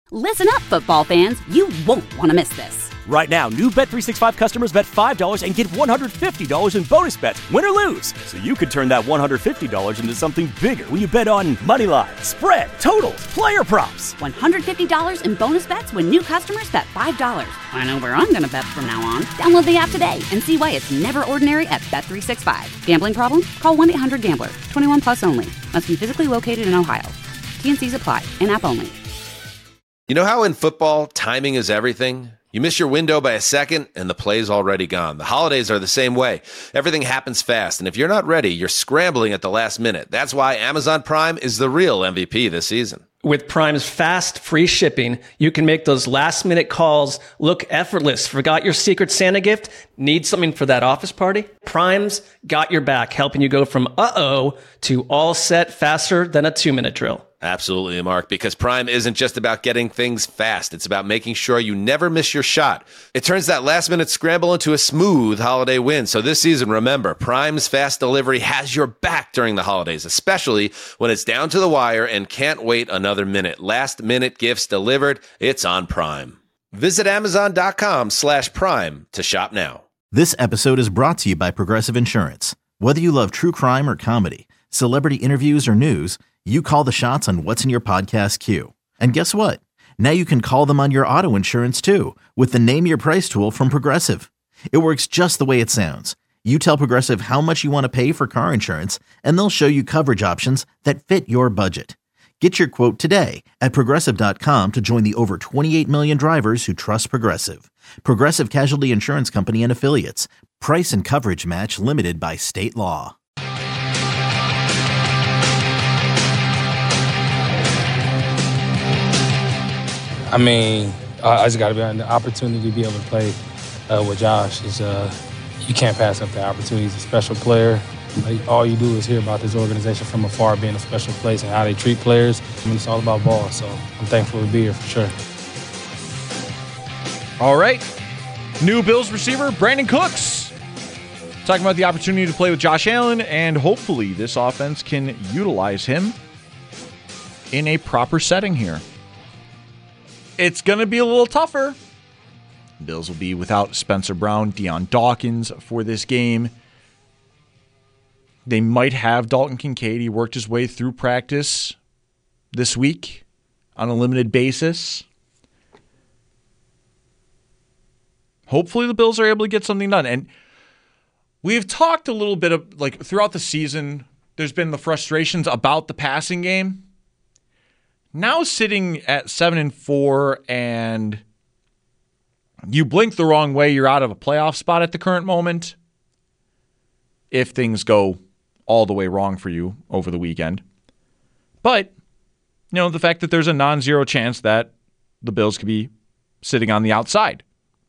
Listen up, football fans. You won't want to miss this. Right now, new Bet365 customers bet $5 and get $150 in bonus bets, win or lose. So you could turn that $150 into something bigger when you bet on money line, spread, totals, player props. $150 in bonus bets when new customers bet $5. I know where I'm going to bet from now on. Download the app today and see why it's never ordinary at Bet365. Gambling problem? Call 1-800-GAMBLER. 21 plus only. Must be physically located in Ohio. T&Cs apply. In-app only. You know how in football, timing is everything? You miss your window by a second, and the play's already gone. The holidays are the same way. Everything happens fast, and if you're not ready, you're scrambling at the last minute. That's why Amazon Prime is the real MVP this season. With Prime's fast, free shipping, you can make those last-minute calls look effortless. Forgot your Secret Santa gift? Need something for that office party? Prime's got your back, helping you go from uh-oh to all set faster than a 2-minute drill. Absolutely, Mark, because Prime isn't just about getting things fast. It's about making sure you never miss your shot. It turns that last-minute scramble into a smooth holiday win. So this season, remember, Prime's fast delivery has your back during the holidays, especially when it's down to the wire and can't wait another minute. Last-minute gifts delivered, it's on Prime. Visit Amazon.com/Prime to shop now. This episode is brought to you by Progressive Insurance. Whether you love true crime or comedy, celebrity interviews or news, you call the shots on what's in your podcast queue. And guess what? Now you can call them on your auto insurance too with the Name Your Price tool from Progressive. It works just the way it sounds. You tell Progressive how much you want to pay for car insurance, and they'll show you coverage options that fit your budget. Get your quote today at Progressive.com to join the over 28 million drivers who trust Progressive. Progressive Casualty Insurance Company and Affiliates. Price and coverage match limited by state law. I mean, I just got to be on the opportunity to be able to play with Josh. You can't pass up that opportunity. He's a special player. Like, all you do is hear about this organization from afar being a special place and how they treat players. I mean, it's all about ball, so I'm thankful to be here for sure. All right. New Bills receiver, Brandin Cooks. Talking about the opportunity to play with Josh Allen, and hopefully this offense can utilize him in a proper setting here. It's going to be a little tougher. Bills will be without Spencer Brown, Deion Dawkins for this game. They might have Dalton Kincaid. He worked his way through practice this week on a limited basis. Hopefully the Bills are able to get something done. And we've talked a little bit of, like, throughout the season, there's been the frustrations about the passing game. Now sitting at 7-4, and you blink the wrong way, you're out of a playoff spot at the current moment. If things go all the way wrong for you over the weekend. But, you know, the fact that there's a non-zero chance that the Bills could be sitting on the outside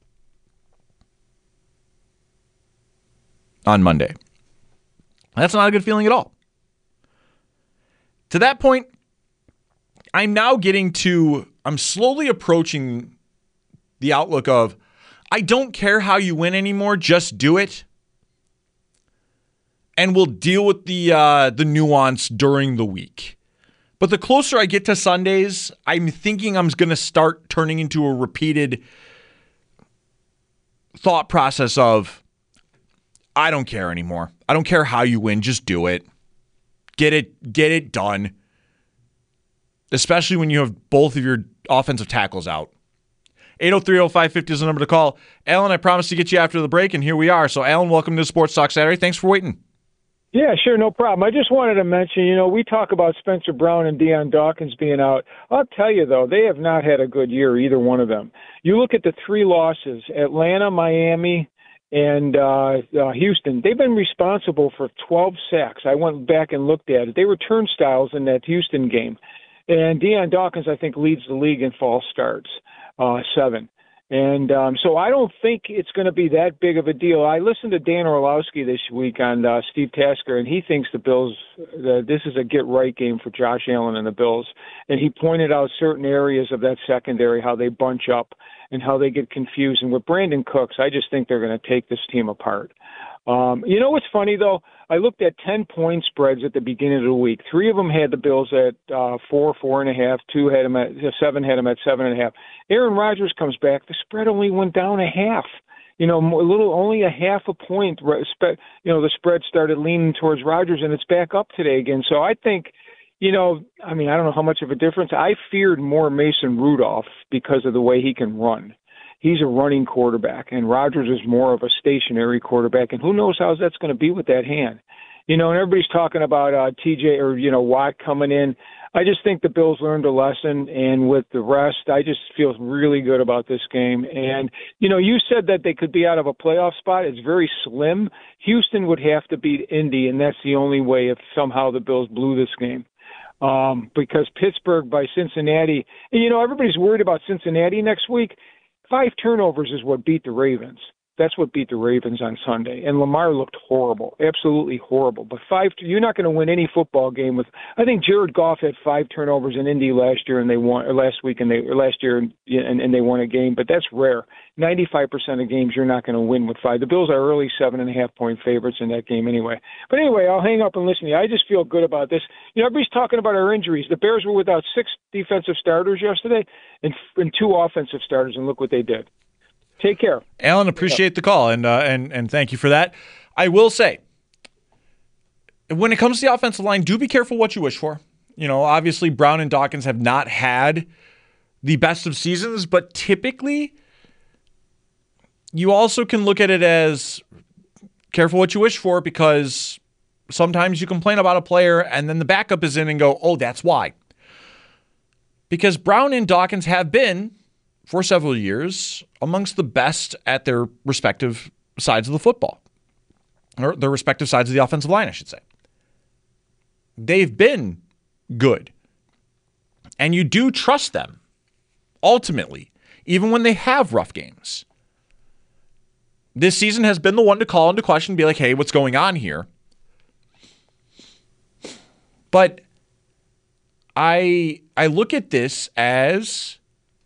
on Monday. That's not a good feeling at all. To that point, I'm slowly approaching the outlook of, I don't care how you win anymore, just do it. And we'll deal with the nuance during the week. But the closer I get to Sundays, I'm thinking I'm going to start turning into a repeated thought process of, I don't care anymore. I don't care how you win, just do it. Get it done. Especially when you have both of your offensive tackles out. 803-0550 is the number to call. Alan, I promised to get you after the break, and here we are. So, Alan, welcome to Sports Talk Saturday. Thanks for waiting. Yeah, sure, no problem. I just wanted to mention, we talk about Spencer Brown and Deion Dawkins being out. I'll tell you, though, they have not had a good year, either one of them. You look at the three losses, Atlanta, Miami, and Houston. They've been responsible for 12 sacks. I went back and looked at it. They were turnstiles in that Houston game. And Deion Dawkins, I think, leads the league in false starts, 7. And so I don't think it's going to be that big of a deal. I listened to Dan Orlowski this week on Steve Tasker, and he thinks the Bills, this is a get-right game for Josh Allen and the Bills. And he pointed out certain areas of that secondary, how they bunch up and how they get confused. And with Brandin Cooks, I just think they're going to take this team apart. You know what's funny, though? I looked at 10-point spreads at the beginning of the week. 3 of them had the Bills at 4, 4.5. 2 had them at 7, had them at 7.5. Aaron Rodgers comes back. The spread only went down a half. Only a half a point. The spread started leaning towards Rodgers, and it's back up today again. So I think, I don't know how much of a difference. I feared more Mason Rudolph because of the way he can run. He's a running quarterback, and Rodgers is more of a stationary quarterback, and who knows how that's going to be with that hand. And everybody's talking about TJ or, Watt coming in. I just think the Bills learned a lesson, and with the rest, I just feel really good about this game. And, you said that they could be out of a playoff spot. It's very slim. Houston would have to beat Indy, and that's the only way if somehow the Bills blew this game. Because Pittsburgh by Cincinnati, and, everybody's worried about Cincinnati next week. 5 turnovers is what beat the Ravens. That's what beat the Ravens on Sunday. And Lamar looked horrible, absolutely horrible. But you're not going to win any football game with. I think Jared Goff had 5 turnovers in Indy last year, and they won last year, and they won a game. But that's rare. 95% of games you're not going to win with 5. The Bills are early 7.5-point favorites in that game anyway. But anyway, I'll hang up and listen to you. I just feel good about this. Everybody's talking about our injuries. The Bears were without 6 defensive starters yesterday and 2 offensive starters, and look what they did. Take care. Alan, appreciate the call, and thank you for that. I will say, when it comes to the offensive line, do be careful what you wish for. Obviously Brown and Dawkins have not had the best of seasons, but typically you also can look at it as careful what you wish for, because sometimes you complain about a player and then the backup is in and go, oh, that's why. Because Brown and Dawkins have been, for several years, amongst the best at their respective sides of the football, or their respective sides of the offensive line, I should say. They've been good. And you do trust them, ultimately, even when they have rough games. This season has been the one to call into question and be like, hey, what's going on here? But I look at this as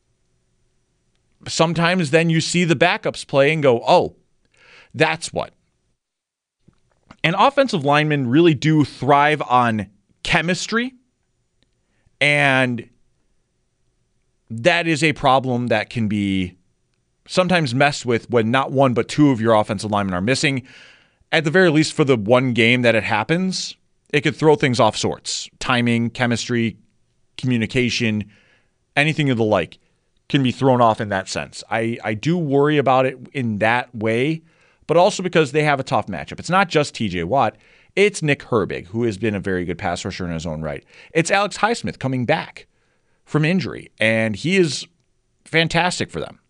sometimes then you see the backups play and go, oh, that's what. And offensive linemen really do thrive on chemistry, and that is a problem that can be sometimes messed with when not 1 but 2 of your offensive linemen are missing. At the very least, for the one game that it happens, it could throw things off sorts. Timing, chemistry, communication, anything of the like can be thrown off in that sense. I do worry about it in that way, but also because they have a tough matchup. It's not just TJ Watt. It's Nick Herbig, who has been a very good pass rusher in his own right. It's Alex Highsmith coming back from injury, and he is fantastic for them.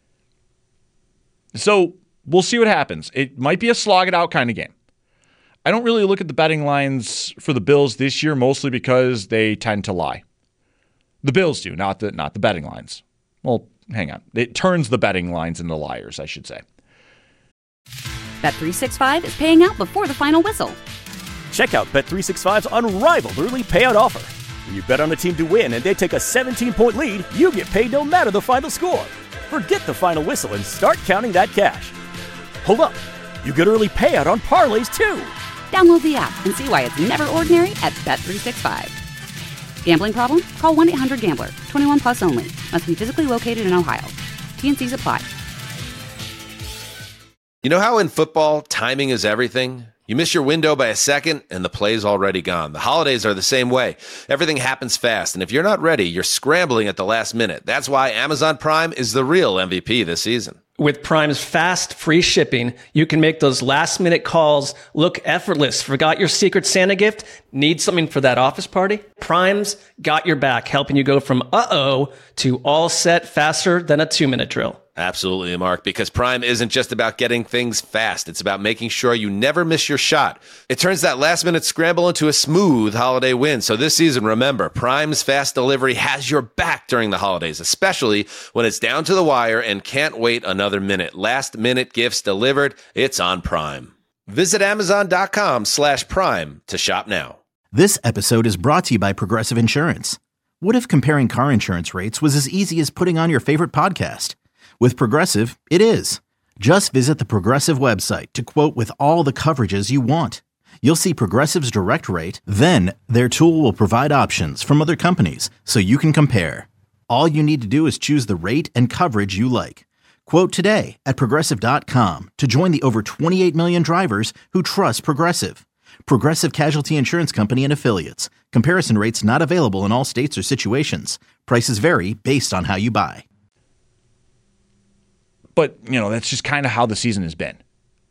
So we'll see what happens. It might be a slog it out kind of game. I don't really look at the betting lines for the Bills this year, mostly because they tend to lie. The Bills do, not the betting lines. Well, hang on. It turns the betting lines into liars, I should say. Bet365 is paying out before the final whistle. Check out Bet365's unrivaled early payout offer. When you bet on a team to win and they take a 17-point lead, you get paid no matter the final score. Forget the final whistle and start counting that cash. Hold up. You get early payout on parlays, too. Download the app and see why it's never ordinary at Bet365. Gambling problem? Call 1-800-GAMBLER. 21 plus only. Must be physically located in Ohio. T&Cs apply. You know how in football, timing is everything? You miss your window by a second, and the play's already gone. The holidays are the same way. Everything happens fast, and if you're not ready, you're scrambling at the last minute. That's why Amazon Prime is the real MVP this season. With Prime's fast, free shipping, you can make those last-minute calls look effortless. Forgot your Secret Santa gift? Need something for that office party? Prime's got your back, helping you go from uh-oh to all set faster than a 2-minute drill. Absolutely, Mark, because Prime isn't just about getting things fast. It's about making sure you never miss your shot. It turns that last-minute scramble into a smooth holiday win. So this season, remember, Prime's fast delivery has your back during the holidays, especially when it's down to the wire and can't wait another minute. Last-minute gifts delivered, it's on Prime. Visit Amazon.com/Prime to shop now. This episode is brought to you by Progressive Insurance. What if comparing car insurance rates was as easy as putting on your favorite podcast? With Progressive, it is. Just visit the Progressive website to quote with all the coverages you want. You'll see Progressive's direct rate, then their tool will provide options from other companies so you can compare. All you need to do is choose the rate and coverage you like. Quote today at Progressive.com to join the over 28 million drivers who trust Progressive. Progressive Casualty Insurance Company and Affiliates. Comparison rates not available in all states or situations. Prices vary based on how you buy. But, that's just kind of how the season has been.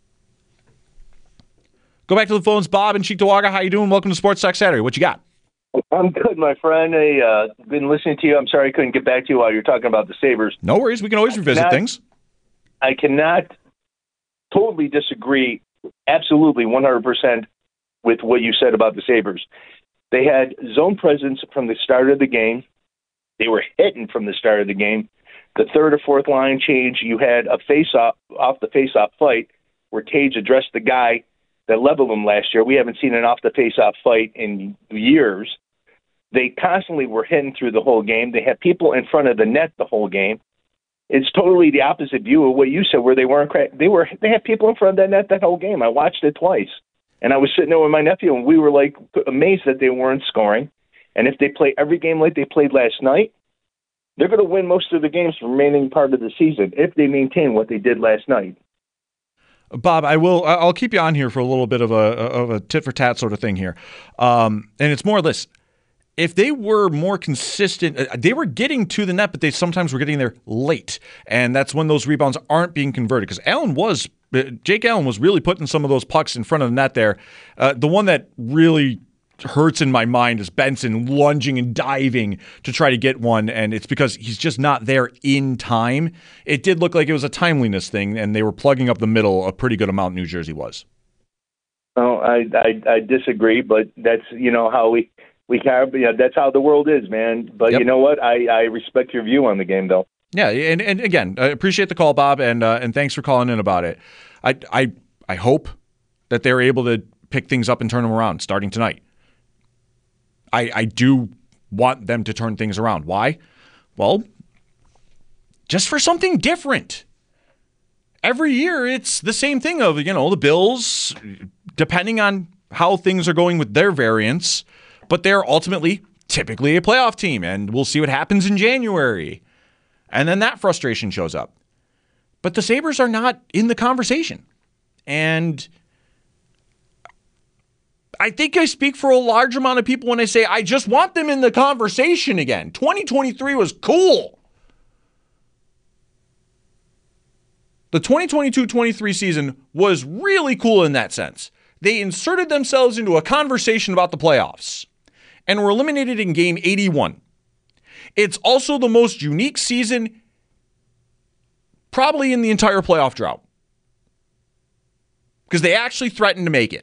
Go back to the phones. Bob and Cheektowaga, how you doing? Welcome to Sports Talk Saturday. What you got? I'm good, my friend. I've been listening to you. I'm sorry I couldn't get back to you while you're talking about the Sabres. No worries. We can always revisit things. I cannot totally disagree, absolutely 100%, with what you said about the Sabres. They had zone presence from the start of the game. They were hitting from the start of the game. The third or fourth line change, you had a off the face-off fight where Tage addressed the guy that leveled him last year. We haven't seen an off the face-off fight in years. They constantly were hitting through the whole game. They had people in front of the net the whole game. It's totally the opposite view of what you said, where they had people in front of that net that whole game. I watched it twice, and I was sitting there with my nephew, and we were like amazed that they weren't scoring. And if they play every game like they played last night, they're going to win most of the games for the remaining part of the season if they maintain what they did last night. Bob, I'll keep you on here for a little bit of a tit for tat sort of thing here. And it's more or less, if they were more consistent, they were getting to the net, but they sometimes were getting there late. And that's when those rebounds aren't being converted. Because Jake Allen was really putting some of those pucks in front of the net there. The one that really hurts in my mind is Benson lunging and diving to try to get one, and it's because he's just not there in time. It did look like it was a timeliness thing, and they were plugging up the middle a pretty good amount. New Jersey was. Oh, I disagree, but that's how we have. That's how the world is, man. But Yep. You know what? I respect your view on the game, though. Yeah, and again, I appreciate the call, Bob, and thanks for calling in about it. I hope that they're able to pick things up and turn them around starting tonight. I do want them to turn things around. Why? Well, just for something different. Every year, it's the same thing of, the Bills, depending on how things are going with their variants, but they're ultimately typically a playoff team, and we'll see what happens in January. And then that frustration shows up. But the Sabres are not in the conversation. And I think I speak for a large amount of people when I say I just want them in the conversation again. 2023 was cool. The 2022-23 season was really cool in that sense. They inserted themselves into a conversation about the playoffs and were eliminated in game 81. It's also the most unique season probably in the entire playoff drought because they actually threatened to make it.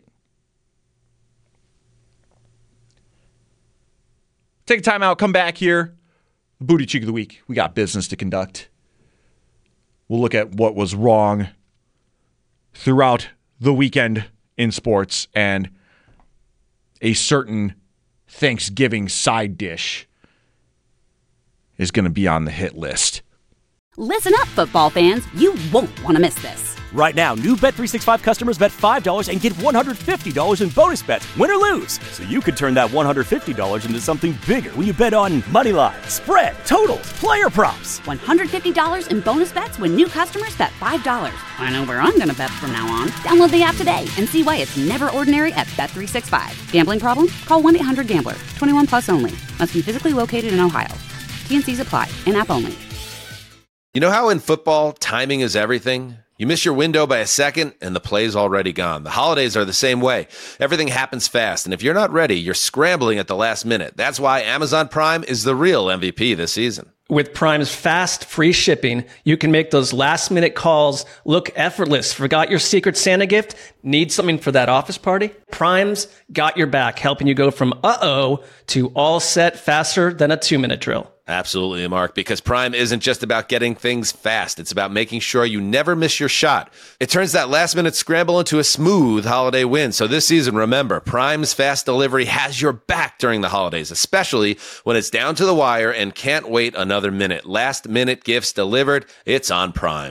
Take a time out, come back here. The Booty Cheek of the Week. We got business to conduct. We'll look at what was wrong throughout the weekend in sports and a certain Thanksgiving side dish is going to be on the hit list. Listen up, football fans. You won't want to miss this. Right now, new Bet365 customers bet $5 and get $150 in bonus bets, win or lose. So you could turn that $150 into something bigger when you bet on moneyline, spread, totals, player props. $150 in bonus bets when new customers bet $5. I know where I'm going to bet from now on. Download the app today and see why it's never ordinary at Bet365. Gambling problem? Call 1-800-GAMBLER. 21 plus only. Must be physically located in Ohio. T&Cs apply. In-app only. You know how in football, timing is everything? You miss your window by a second, and the play's already gone. The holidays are the same way. Everything happens fast, and if you're not ready, you're scrambling at the last minute. That's why Amazon Prime is the real MVP this season. With Prime's fast, free shipping, you can make those last-minute calls look effortless. Forgot your Secret Santa gift? Need something for that office party? Prime's got your back, helping you go from uh-oh to all set faster than a 2-minute drill. Absolutely, Mark, because Prime isn't just about getting things fast. It's about making sure you never miss your shot. It turns that last-minute scramble into a smooth holiday win. So this season, remember, Prime's fast delivery has your back during the holidays, especially when it's down to the wire and can't wait another minute. Last-minute gifts delivered, it's on Prime.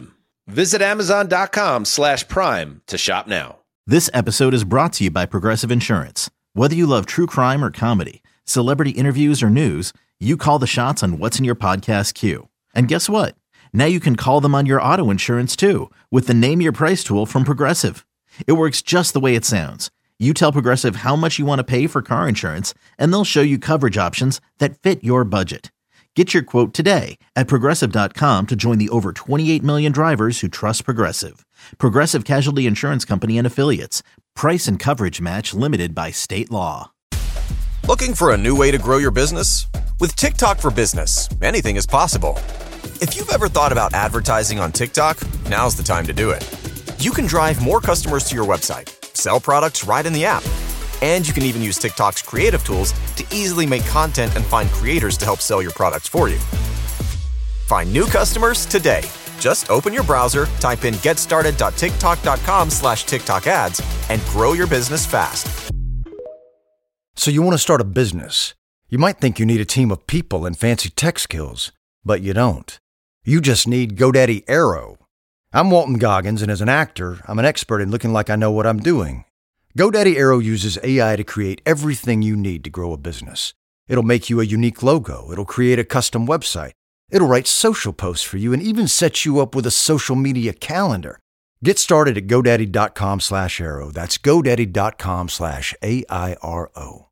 Visit Amazon.com/Prime to shop now. This episode is brought to you by Progressive Insurance. Whether you love true crime or comedy, celebrity interviews or news, you call the shots on what's in your podcast queue. And guess what? Now you can call them on your auto insurance too with the Name Your Price tool from Progressive. It works just the way it sounds. You tell Progressive how much you want to pay for car insurance, and they'll show you coverage options that fit your budget. Get your quote today at Progressive.com to join the over 28 million drivers who trust Progressive. Progressive Casualty Insurance Company and Affiliates. Price and coverage match limited by state law. Looking for a new way to grow your business? With TikTok for Business, anything is possible. If you've ever thought about advertising on TikTok, now's the time to do it. You can drive more customers to your website, sell products right in the app, and you can even use TikTok's creative tools to easily make content and find creators to help sell your products for you. Find new customers today. Just open your browser, type in getstarted.tiktok.com/TikTok ads, and grow your business fast. So you want to start a business. You might think you need a team of people and fancy tech skills, but you don't. You just need GoDaddy Aero. I'm Walton Goggins, and as an actor, I'm an expert in looking like I know what I'm doing. GoDaddy Aero uses AI to create everything you need to grow a business. It'll make you a unique logo. It'll create a custom website. It'll write social posts for you and even set you up with a social media calendar. Get started at GoDaddy.com/Aero. That's GoDaddy.com/AIRO.